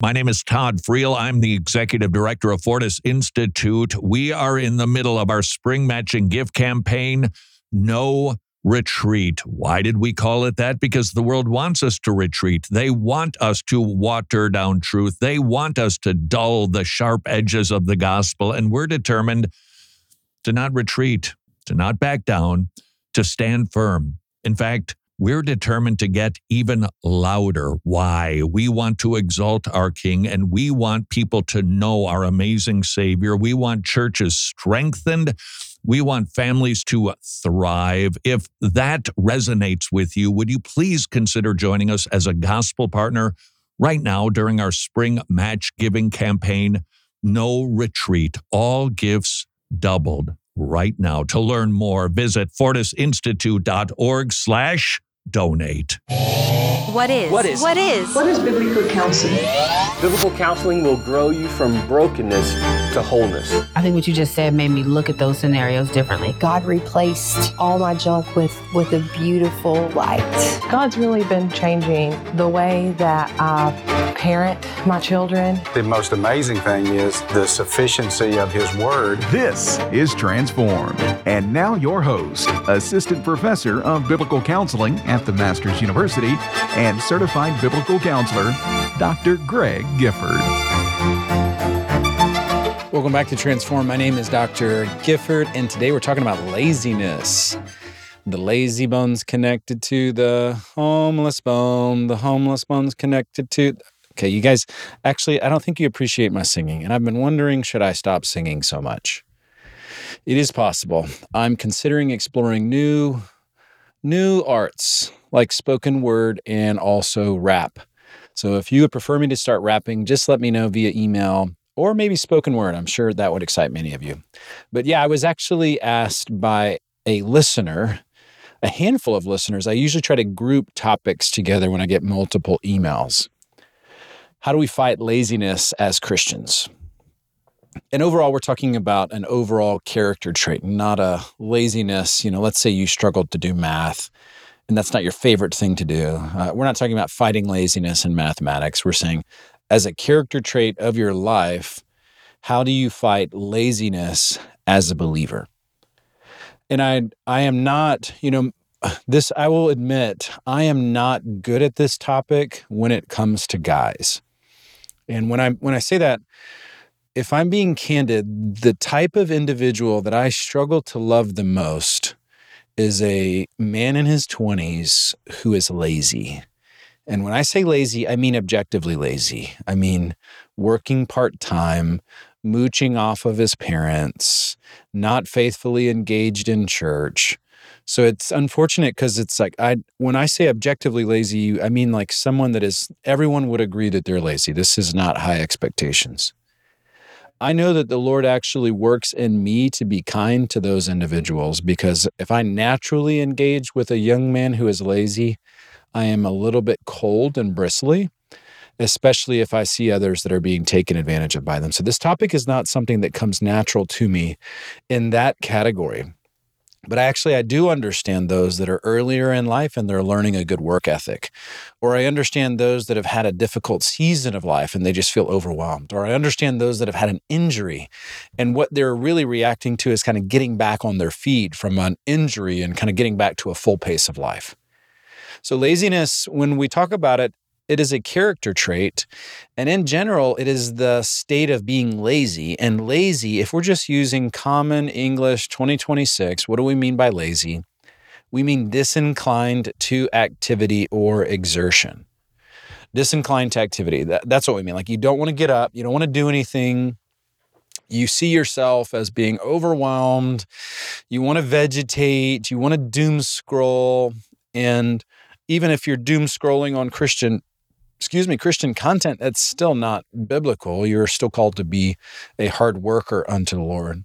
My name is Todd Friel. I'm the executive director of Fortis Institute. We are in the middle of our spring matching gift campaign, No Retreat. Why did we call it that? Because the world wants us to retreat. They want us to water down truth. They want us to dull the sharp edges of the gospel. And we're determined to not retreat, to not back down, to stand firm. In fact, we're determined to get even louder. Why? We want to exalt our King, and we want people to know our amazing Savior. We want churches strengthened. We want families to thrive. If that resonates with you, would you please consider joining us as a gospel partner right now during our spring match giving campaign, No Retreat, all gifts doubled right now. To learn more, visit fortisinstitute.org/donate. What is biblical counseling? Biblical counseling will grow you from brokenness to wholeness. I think what you just said made me look at those scenarios differently. God replaced all my junk with a beautiful light. God's really been changing the way that I parent my children. The most amazing thing is the sufficiency of His Word. This is Transformed. And now your host, Assistant Professor of Biblical Counseling at the Masters University and Certified Biblical Counselor, Dr. Greg Gifford. Welcome back to Transform. My name is Dr. Gifford, and today we're talking about laziness. The lazy bone's connected to the homeless bone. The homeless bone's connected to... Okay, you guys, actually, I don't think you appreciate my singing, and I've been wondering, should I stop singing so much? It is possible. I'm considering exploring new arts, like spoken word and also rap. So if you would prefer me to start rapping, just let me know via email or maybe spoken word. I'm sure that would excite many of you. But yeah, I was actually asked by a listener, a handful of listeners. I usually try to group topics together when I get multiple emails. How do we fight laziness as Christians? And overall, we're talking about an overall character trait, not a laziness. Let's say you struggled to do math, and that's not your favorite thing to do. We're not talking about fighting laziness in mathematics. We're saying, as a character trait of your life, how do you fight laziness as a believer? And I am not, this, I will admit, I am not good at this topic when it comes to guys. And when I say that, if I'm being candid, the type of individual that I struggle to love the most is a man in his 20s who is lazy. And when I say lazy, I mean objectively lazy. I mean working part-time, mooching off of his parents, not faithfully engaged in church. So it's unfortunate because it's like, when I say objectively lazy, I mean like someone that is, everyone would agree that they're lazy. This is not high expectations. I know that the Lord actually works in me to be kind to those individuals, because if I naturally engage with a young man who is lazy, I am a little bit cold and bristly, especially if I see others that are being taken advantage of by them. So this topic is not something that comes natural to me in that category. But I do understand those that are earlier in life and they're learning a good work ethic. Or I understand those that have had a difficult season of life and they just feel overwhelmed. Or I understand those that have had an injury and what they're really reacting to is kind of getting back on their feet from an injury and kind of getting back to a full pace of life. So laziness, when we talk about it, it is a character trait. And in general, it is the state of being lazy. And lazy, if we're just using common English 2026, what do we mean by lazy? We mean disinclined to activity or exertion. Disinclined to activity. That's what we mean. Like you don't want to get up. You don't want to do anything. You see yourself as being overwhelmed. You want to vegetate. You want to doom scroll. And even if you're doom scrolling on Christian content, that's still not biblical. You're still called to be a hard worker unto the Lord.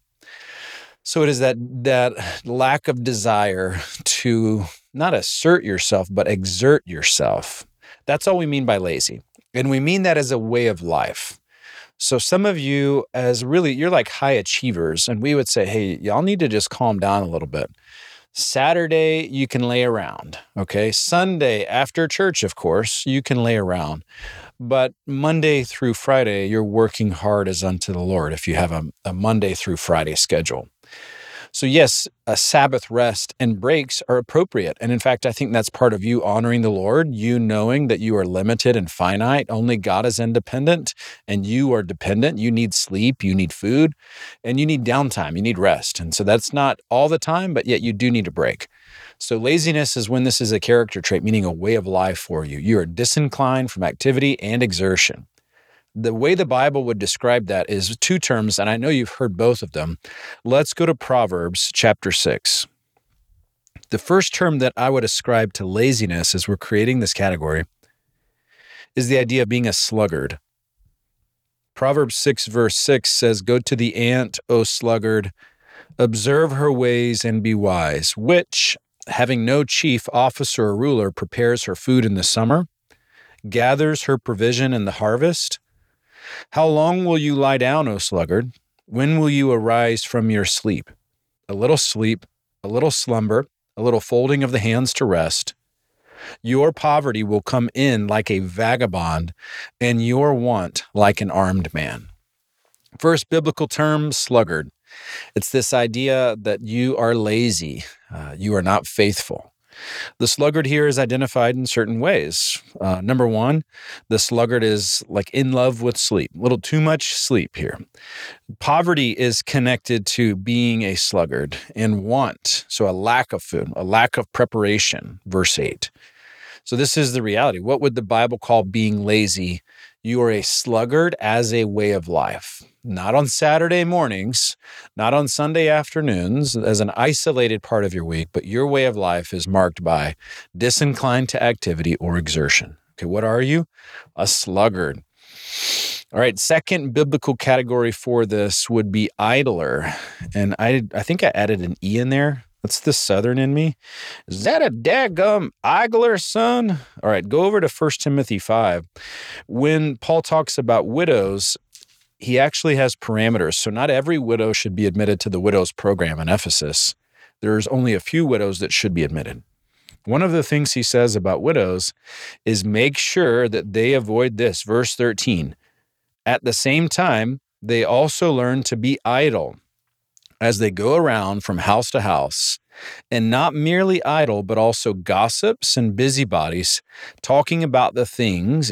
So it is that lack of desire to not assert yourself, but exert yourself. That's all we mean by lazy. And we mean that as a way of life. So some of you you're like high achievers, and we would say, hey, y'all need to just calm down a little bit. Saturday, you can lay around, okay? Sunday, after church, of course, you can lay around. But Monday through Friday, you're working hard as unto the Lord if you have a Monday through Friday schedule. So yes, a Sabbath rest and breaks are appropriate. And in fact, I think that's part of you honoring the Lord, you knowing that you are limited and finite. Only God is independent and you are dependent. You need sleep, you need food, and you need downtime, you need rest. And so that's not all the time, but yet you do need a break. So laziness is when this is a character trait, meaning a way of life for you. You are disinclined from activity and exertion. The way the Bible would describe that is two terms, and I know you've heard both of them. Let's go to Proverbs chapter 6. The first term that I would ascribe to laziness as we're creating this category is the idea of being a sluggard. Proverbs 6 verse 6 says, "Go to the ant, O sluggard, observe her ways and be wise, which, having no chief officer or ruler, prepares her food in the summer, gathers her provision in the harvest. How long will you lie down, O sluggard? When will you arise from your sleep? A little slumber, a little folding of the hands to rest. Your poverty will come in like a vagabond, and your want like an armed man." First biblical term, sluggard. It's this idea that you are lazy, you are not faithful. The sluggard here is identified in certain ways. Number one, the sluggard is like in love with sleep, a little too much sleep here. Poverty is connected to being a sluggard and want, so a lack of food, a lack of preparation, verse 8. So this is the reality. What would the Bible call being lazy? You are a sluggard as a way of life. Not on Saturday mornings, not on Sunday afternoons as an isolated part of your week, but your way of life is marked by disinclined to activity or exertion. Okay, what are you? A sluggard. All right, second biblical category for this would be idler. And I think I added an E in there. That's the Southern in me. Is that a daggum idler, son? All right, go over to 1 Timothy 5. When Paul talks about widows, he actually has parameters. So not every widow should be admitted to the widows program in Ephesus. There's only a few widows that should be admitted. One of the things he says about widows is make sure that they avoid this. Verse 13. At the same time, they also learn to be idle as they go around from house to house, and not merely idle, but also gossips and busybodies, talking about things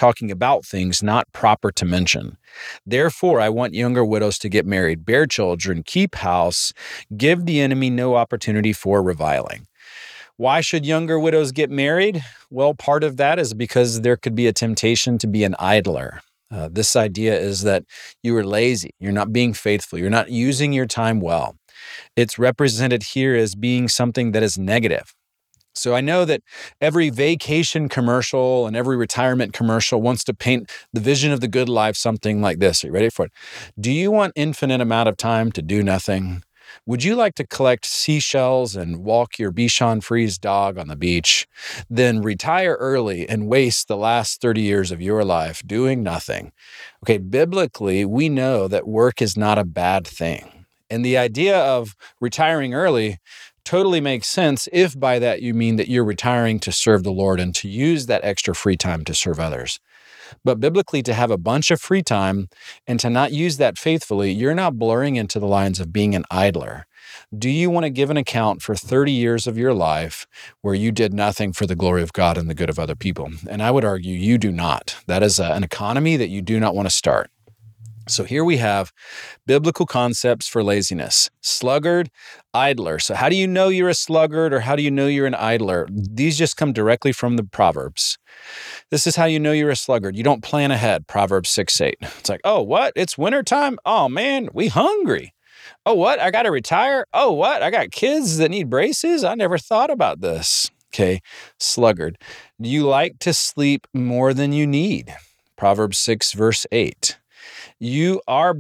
not proper to mention. Therefore, I want younger widows to get married, bear children, keep house, give the enemy no opportunity for reviling. Why should younger widows get married? Well, part of that is because there could be a temptation to be an idler. This idea is that you are lazy, you're not being faithful, you're not using your time well. It's represented here as being something that is negative. So I know that every vacation commercial and every retirement commercial wants to paint the vision of the good life something like this. Are you ready for it? Do you want infinite amount of time to do nothing? Would you like to collect seashells and walk your Bichon Frise dog on the beach, then retire early and waste the last 30 years of your life doing nothing? Okay, biblically, we know that work is not a bad thing. And the idea of retiring early totally makes sense if by that you mean that you're retiring to serve the Lord and to use that extra free time to serve others. But biblically, to have a bunch of free time and to not use that faithfully, you're not blurring into the lines of being an idler. Do you want to give an account for 30 years of your life where you did nothing for the glory of God and the good of other people? And I would argue you do not. That is an economy that you do not want to start. So here we have biblical concepts for laziness: sluggard, idler. So how do you know you're a sluggard, or how do you know you're an idler? These just come directly from the Proverbs. This is how you know you're a sluggard. You don't plan ahead, Proverbs 6:8. It's like, oh, what? It's wintertime? Oh, man, we hungry. Oh, what? I got to retire? Oh, what? I got kids that need braces? I never thought about this. Okay, sluggard. Do you like to sleep more than you need? Proverbs 6, verse 8. You are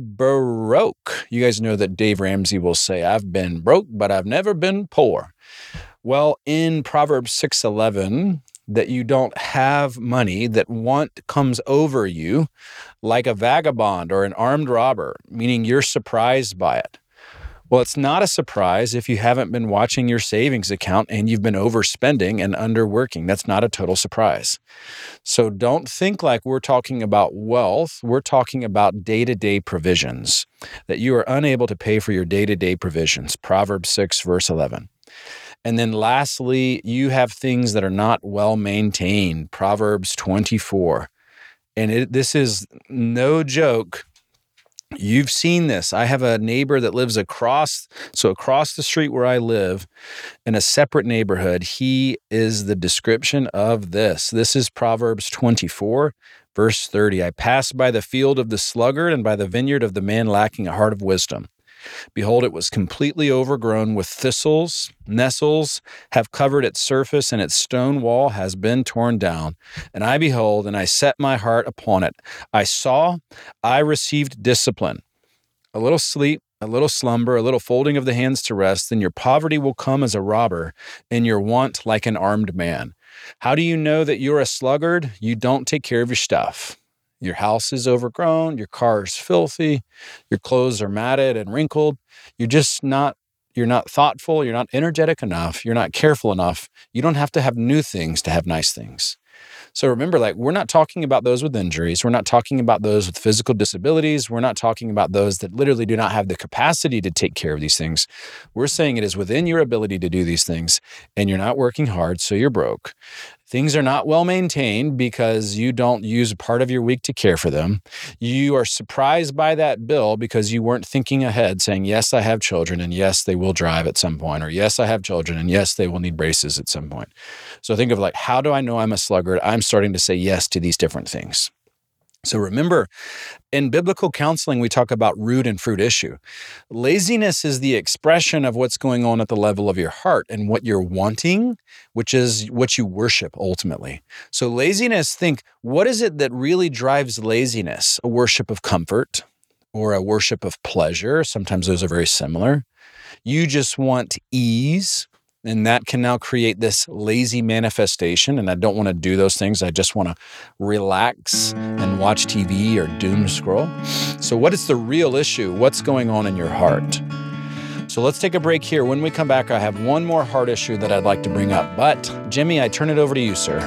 broke. You guys know that Dave Ramsey will say, I've been broke, but I've never been poor. Well, in Proverbs 6:11, that you don't have money, that want comes over you like a vagabond or an armed robber, meaning you're surprised by it. Well, it's not a surprise if you haven't been watching your savings account and you've been overspending and underworking. That's not a total surprise. So don't think like we're talking about wealth. We're talking about day-to-day provisions, that you are unable to pay for your day-to-day provisions. Proverbs 6, verse 11. And then lastly, you have things that are not well maintained. Proverbs 24. And this is no joke. You've seen this. I have a neighbor that lives across the street where I live in a separate neighborhood. He is the description of this. This is Proverbs 24, verse 30. I passed by the field of the sluggard and by the vineyard of the man lacking a heart of wisdom. Behold, it was completely overgrown with thistles. Nettles have covered its surface, and its stone wall has been torn down. And I behold, and I set my heart upon it. I saw, I received discipline. A little sleep, a little slumber, a little folding of the hands to rest, then your poverty will come as a robber, and your want like an armed man. How do you know that you're a sluggard? You don't take care of your stuff. Your house is overgrown, your car is filthy, your clothes are matted and wrinkled. You're not thoughtful, you're not energetic enough, you're not careful enough. You don't have to have new things to have nice things. So remember, we're not talking about those with injuries. We're not talking about those with physical disabilities. We're not talking about those that literally do not have the capacity to take care of these things. We're saying it is within your ability to do these things, and you're not working hard, so you're broke. Things are not well maintained because you don't use part of your week to care for them. You are surprised by that bill because you weren't thinking ahead, saying, yes, I have children, and yes, they will drive at some point, or yes, I have children, and yes, they will need braces at some point. So think of how do I know I'm a sluggard? I'm starting to say yes to these different things. So remember, in biblical counseling, we talk about root and fruit issue. Laziness is the expression of what's going on at the level of your heart and what you're wanting, which is what you worship ultimately. So laziness, what is it that really drives laziness? A worship of comfort or a worship of pleasure. Sometimes those are very similar. You just want ease. And that can now create this lazy manifestation. And I don't want to do those things. I just want to relax and watch TV or doom scroll. So what is the real issue? What's going on in your heart? So let's take a break here. When we come back, I have one more heart issue that I'd like to bring up. But Jimmy, I turn it over to you, sir.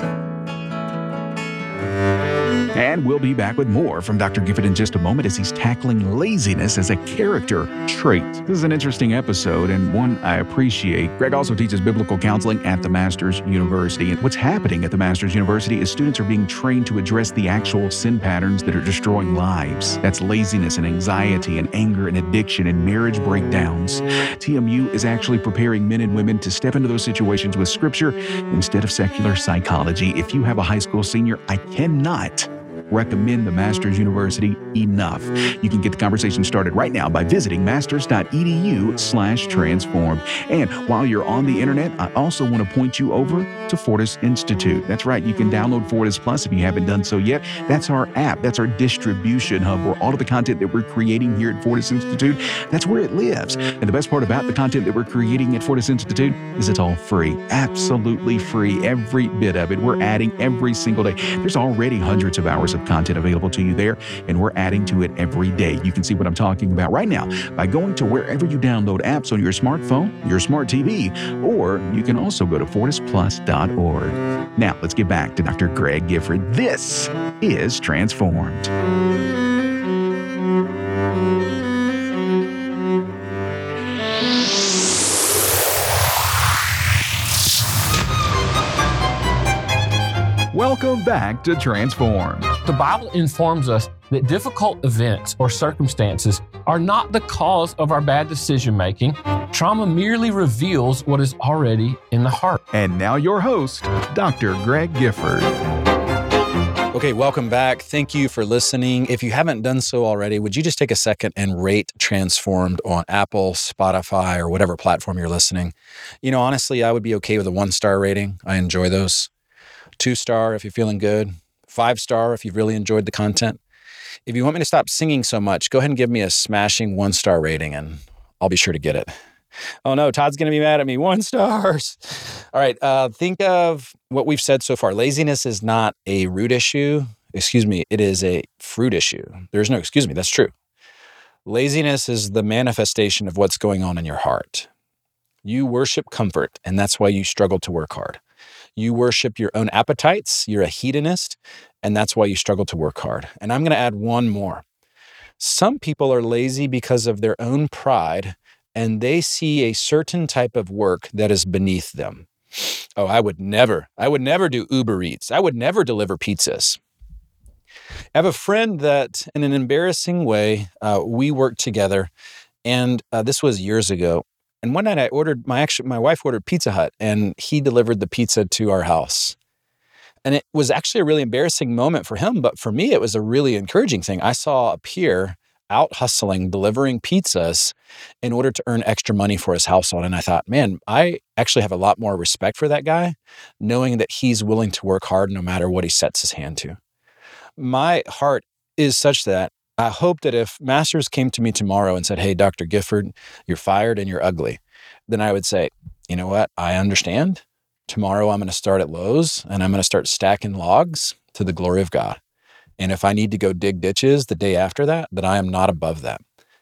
And we'll be back with more from Dr. Gifford in just a moment as he's tackling laziness as a character trait. This is an interesting episode and one I appreciate. Greg also teaches biblical counseling at the Masters University. And what's happening at the Masters University is students are being trained to address the actual sin patterns that are destroying lives. That's laziness and anxiety and anger and addiction and marriage breakdowns. TMU is actually preparing men and women to step into those situations with scripture instead of secular psychology. If you have a high school senior, I cannot recommend the Masters University enough. You can get the conversation started right now by visiting masters.edu/transform. And while you're on the internet, I also want to point you over to Fortis Institute. That's right. You can download Fortis Plus if you haven't done so yet. That's our app. That's our distribution hub where all of the content that we're creating here at Fortis Institute, that's where it lives. And the best part about the content that we're creating at Fortis Institute is it's all free. Absolutely free. Every bit of it. We're adding every single day. There's already hundreds of hours of content available to you there, and we're adding to it every day. You can see what I'm talking about right now by going to wherever you download apps on your smartphone, your smart TV, or you can also go to fortisplus.org. Now, let's get back to Dr. Greg Gifford. This is Transformed. Welcome back to Transformed. The Bible informs us that difficult events or circumstances are not the cause of our bad decision making. Trauma merely reveals what is already in the heart. And now your host, Dr. Greg Gifford. Okay, welcome back. Thank you for listening. If you haven't done so already, would you just take a second and rate Transformed on Apple, Spotify, or whatever platform you're listening? Honestly, I would be okay with a 1-star rating. I enjoy those. 2-star if you're feeling good. 5-star if you've really enjoyed the content. If you want me to stop singing so much, go ahead and give me a smashing 1-star rating and I'll be sure to get it. Oh no, Todd's going to be mad at me. 1 stars. All right. Think of what we've said so far. Laziness is not a root issue. It is a fruit issue. That's true. Laziness is the manifestation of what's going on in your heart. You worship comfort, and that's why you struggle to work hard. You worship your own appetites. You're a hedonist, and that's why you struggle to work hard. And I'm going to add one more. Some people are lazy because of their own pride, and they see a certain type of work that is beneath them. Oh, I would never do Uber Eats. I would never deliver pizzas. I have a friend that, in an embarrassing way, we worked together, and this was years ago. And one night I ordered, my wife ordered Pizza Hut, and he delivered the pizza to our house. And it was actually a really embarrassing moment for him, but for me, it was a really encouraging thing. I saw a peer out hustling, delivering pizzas in order to earn extra money for his household. And I thought, man, I actually have a lot more respect for that guy, knowing that he's willing to work hard no matter what he sets his hand to. My heart is such that I hope that if Masters came to me tomorrow and said, hey, Dr. Gifford, you're fired and you're ugly, then I would say, you know what? I understand. Tomorrow I'm going to start at Lowe's and I'm going to start stacking logs to the glory of God. And if I need to go dig ditches the day after that, then I am not above that.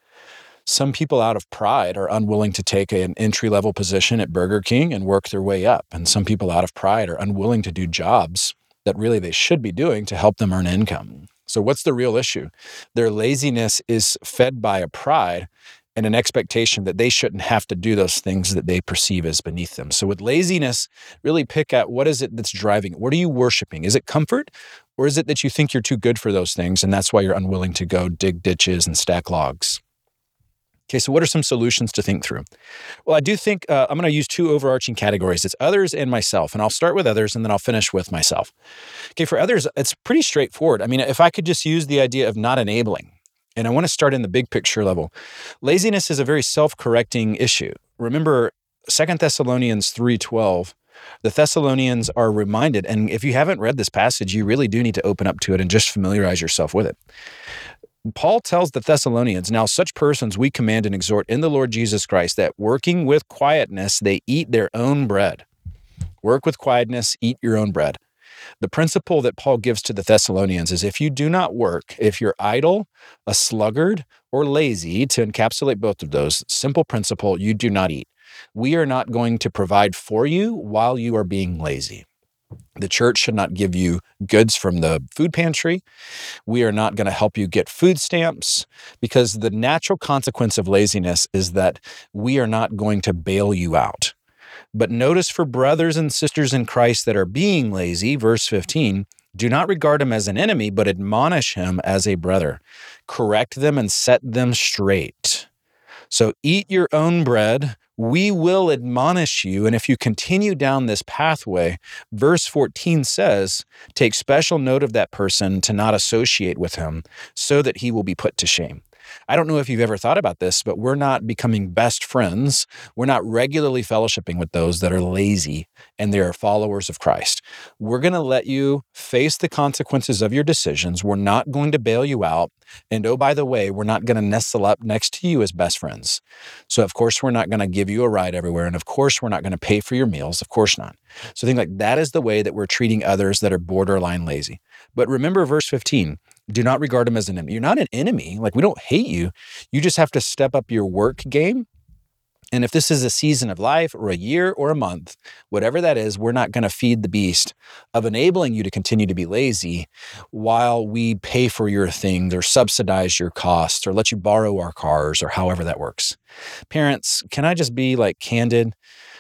Some people out of pride are unwilling to take an entry-level position at Burger King and work their way up. And some people out of pride are unwilling to do jobs that really they should be doing to help them earn income. So what's the real issue? Their laziness is fed by a pride and an expectation that they shouldn't have to do those things that they perceive as beneath them. So with laziness, really pick at what is it that's driving it? What are you worshiping? Is it comfort? Or is it that you think you're too good for those things and that's why you're unwilling to go dig ditches and stack logs? Okay, so what are some solutions to think through? Well, I do think I'm going to use two overarching categories. It's others and myself, and I'll start with others and then I'll finish with myself. Okay, for others, it's pretty straightforward. I mean, if I could just use the idea of not enabling, and I want to start in the big picture level. Laziness is a very self-correcting issue. Remember 2 Thessalonians 3:12, the Thessalonians are reminded, and if you haven't read this passage, you really do need to open up to it and just familiarize yourself with it. Paul tells the Thessalonians, now such persons we command and exhort in the Lord Jesus Christ that working with quietness, they eat their own bread. Work with quietness, eat your own bread. The principle that Paul gives to the Thessalonians is if you do not work, if you're idle, a sluggard, or lazy, to encapsulate both of those, simple principle, you do not eat. We are not going to provide for you while you are being lazy. The church should not give you goods from the food pantry. We are not going to help you get food stamps because the natural consequence of laziness is that we are not going to bail you out. But notice for brothers and sisters in Christ that are being lazy, verse 15, do not regard him as an enemy, but admonish him as a brother. Correct them and set them straight. So eat your own bread. We will admonish you. And if you continue down this pathway, verse 14 says, take special note of that person to not associate with him so that he will be put to shame. I don't know if you've ever thought about this, but we're not becoming best friends. We're not regularly fellowshipping with those that are lazy and they're followers of Christ. We're going to let you face the consequences of your decisions. We're not going to bail you out. And oh, by the way, we're not going to nestle up next to you as best friends. So of course, we're not going to give you a ride everywhere. And of course, we're not going to pay for your meals. Of course not. So think like that is the way that we're treating others that are borderline lazy. But remember verse 15, do not regard them as an enemy. You're not an enemy. Like we don't hate you. You just have to step up your work game. And if this is a season of life or a year or a month, whatever that is, we're not going to feed the beast of enabling you to continue to be lazy while we pay for your things or subsidize your costs or let you borrow our cars or however that works. Parents, can I just be like candid?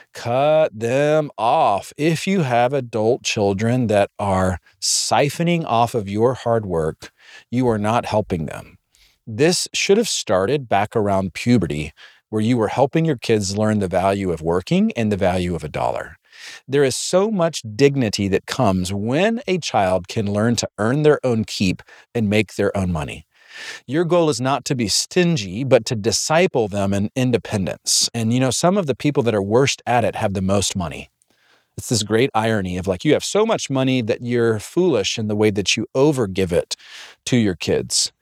Cut them off. If you have adult children that are siphoning off of your hard work, you are not helping them. This should have started back around puberty, where you were helping your kids learn the value of working and the value of a dollar. There is so much dignity that comes when a child can learn to earn their own keep and make their own money. Your goal is not to be stingy, but to disciple them in independence. And some of the people that are worst at it have the most money. It's this great irony of like, you have so much money that you're foolish in the way that you overgive it to your kids.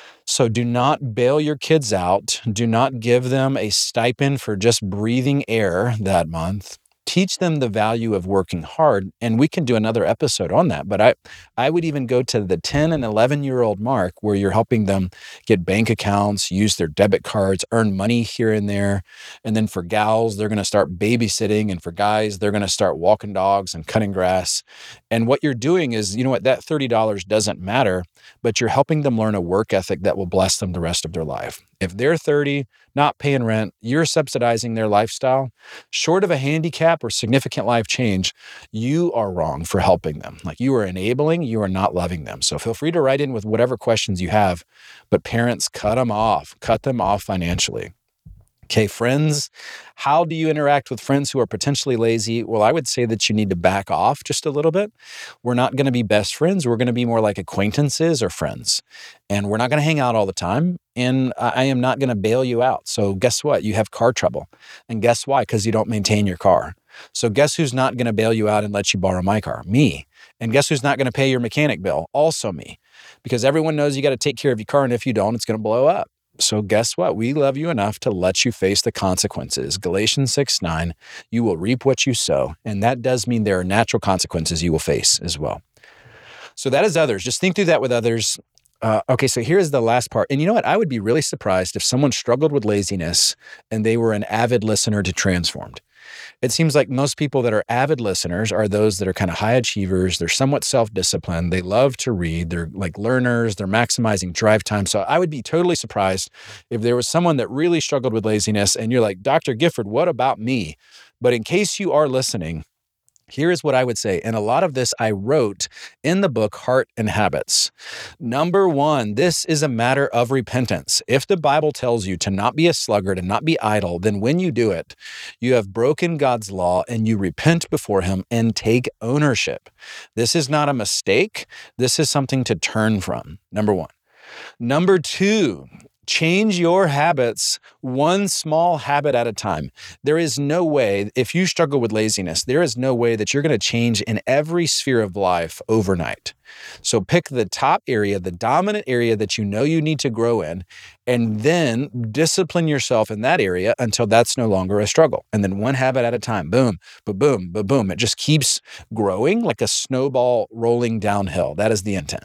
So do not bail your kids out. Do not give them a stipend for just breathing air that month. Teach them the value of working hard. And we can do another episode on that. But I would even go to the 10 and 11-year-old mark where you're helping them get bank accounts, use their debit cards, earn money here and there. And then for gals, they're going to start babysitting. And for guys, they're going to start walking dogs and cutting grass. And what you're doing is, you know what, that $30 doesn't matter, but you're helping them learn a work ethic that will bless them the rest of their life. If they're 30, not paying rent, you're subsidizing their lifestyle, short of a handicap or significant life change, you are wrong for helping them. Like, you are enabling, you are not loving them. So feel free to write in with whatever questions you have, but parents, cut them off financially. Okay, friends, how do you interact with friends who are potentially lazy? Well, I would say that you need to back off just a little bit. We're not going to be best friends. We're going to be more like acquaintances or friends. And we're not going to hang out all the time. And I am not going to bail you out. So guess what? You have car trouble. And guess why? Because you don't maintain your car. So guess who's not going to bail you out and let you borrow my car? Me. And guess who's not going to pay your mechanic bill? Also me. Because everyone knows you got to take care of your car. And if you don't, it's going to blow up. So guess what? We love you enough to let you face the consequences. Galatians 6:9, you will reap what you sow. And that does mean there are natural consequences you will face as well. So that is others. Just think through that with others. Okay, so here's the last part. And you know what? I would be really surprised if someone struggled with laziness and they were an avid listener to Transformed. It seems like most people that are avid listeners are those that are kind of high achievers. They're somewhat self-disciplined. They love to read. They're like learners. They're maximizing drive time. So I would be totally surprised if there was someone that really struggled with laziness and you're like, Dr. Gifford, what about me? But in case you are listening, here is what I would say. And a lot of this I wrote in the book, Heart and Habits. Number one, this is a matter of repentance. If the Bible tells you to not be a sluggard and not be idle, then when you do it, you have broken God's law and you repent before him and take ownership. This is not a mistake. This is something to turn from. Number one. Number two, change your habits one small habit at a time. There is no way, if you struggle with laziness, there is no way that you're going to change in every sphere of life overnight. So pick the top area, the dominant area that you know you need to grow in, and then discipline yourself in that area until that's no longer a struggle. And then one habit at a time, boom, ba-boom, ba-boom. It just keeps growing like a snowball rolling downhill. That is the intent.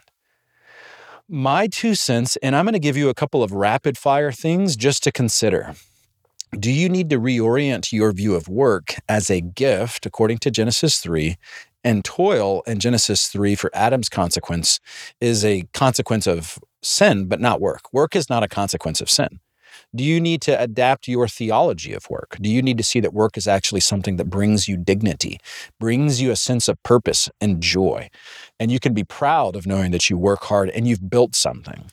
My 2 cents, and I'm going to give you a couple of rapid fire things just to consider. Do you need to reorient your view of work as a gift, according to Genesis 3, and toil in Genesis 3 for Adam's consequence is a consequence of sin, but not work. Work is not a consequence of sin. Do you need to adapt your theology of work? Do you need to see that work is actually something that brings you dignity, brings you a sense of purpose and joy? And you can be proud of knowing that you work hard and you've built something.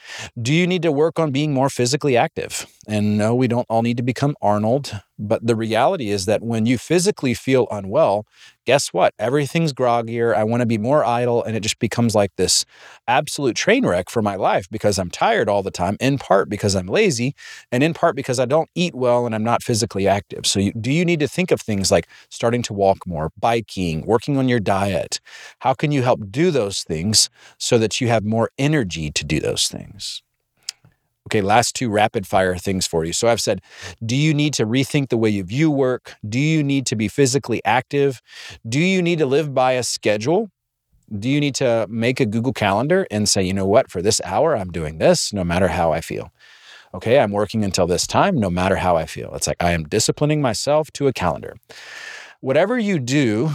Do you need to work on being more physically active? And no, we don't all need to become Arnold, but the reality is that when you physically feel unwell, guess what? Everything's groggier. I want to be more idle, and it just becomes like this absolute train wreck for my life because I'm tired all the time, in part because I'm lazy, and in part because I don't eat well and I'm not physically active. So do you need to think of things like starting to walk more, biking, working on your diet? How can you help do those things so that you have more energy to do those things? Okay, last 2 rapid fire things for you. So I've said, do you need to rethink the way you view work? Do you need to be physically active? Do you need to live by a schedule? Do you need to make a Google Calendar and say, you know what, for this hour, I'm doing this no matter how I feel. Okay, I'm working until this time no matter how I feel. It's like I am disciplining myself to a calendar. Whatever you do,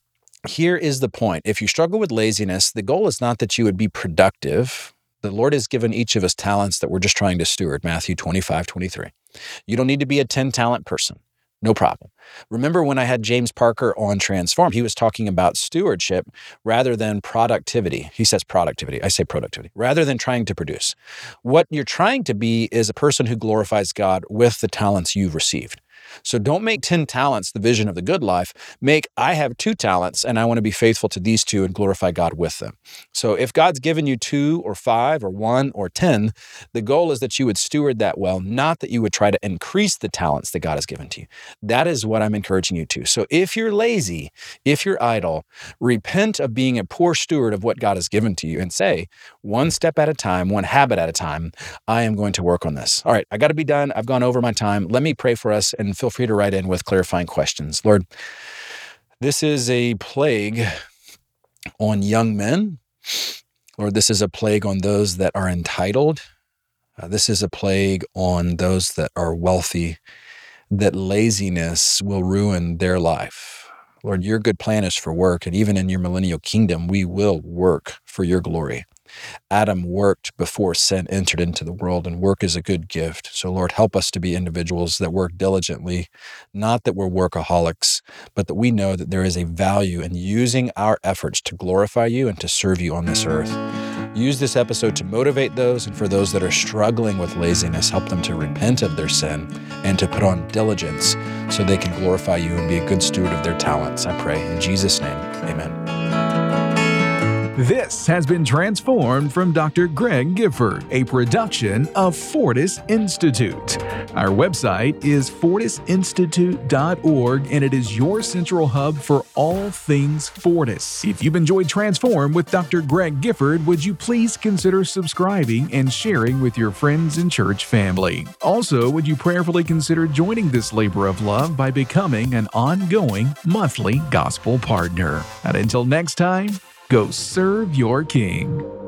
here is the point. If you struggle with laziness, the goal is not that you would be productive. The Lord has given each of us talents that we're just trying to steward, Matthew 25:23. You don't need to be a 10-talent person. No problem. Remember when I had James Parker on Transform, he was talking about stewardship rather than productivity. He says productivity. I say productivity. Rather than trying to produce. What you're trying to be is a person who glorifies God with the talents you've received. So don't make 10 talents the vision of the good life. Make, I have 2 talents and I want to be faithful to these 2 and glorify God with them. So if God's given you 2 or 5 or 1 or 10, the goal is that you would steward that well, not that you would try to increase the talents that God has given to you. That is what I'm encouraging you to. So if you're lazy, if you're idle, repent of being a poor steward of what God has given to you and say, one step at a time, one habit at a time, I am going to work on this. All right, I got to be done. I've gone over my time. Let me pray for us and feel free to write in with clarifying questions. Lord, this is a plague on young men. Lord, this is a plague on those that are entitled. This is a plague on those that are wealthy, that laziness will ruin their life. Lord, your good plan is for work, and even in your millennial kingdom, we will work for your glory. Adam worked before sin entered into the world, and work is a good gift. So, Lord, help us to be individuals that work diligently, not that we're workaholics, but that we know that there is a value in using our efforts to glorify you and to serve you on this earth. Use this episode to motivate those, and for those that are struggling with laziness, help them to repent of their sin and to put on diligence so they can glorify you and be a good steward of their talents. I pray in Jesus' name, amen. This has been Transformed from Dr. Greg Gifford, a production of Fortis Institute. Our website is fortisinstitute.org, and it is your central hub for all things Fortis. If you've enjoyed Transform with Dr. Greg Gifford, would you please consider subscribing and sharing with your friends and church family? Also, would you prayerfully consider joining this labor of love by becoming an ongoing monthly gospel partner? And until next time, go serve your King.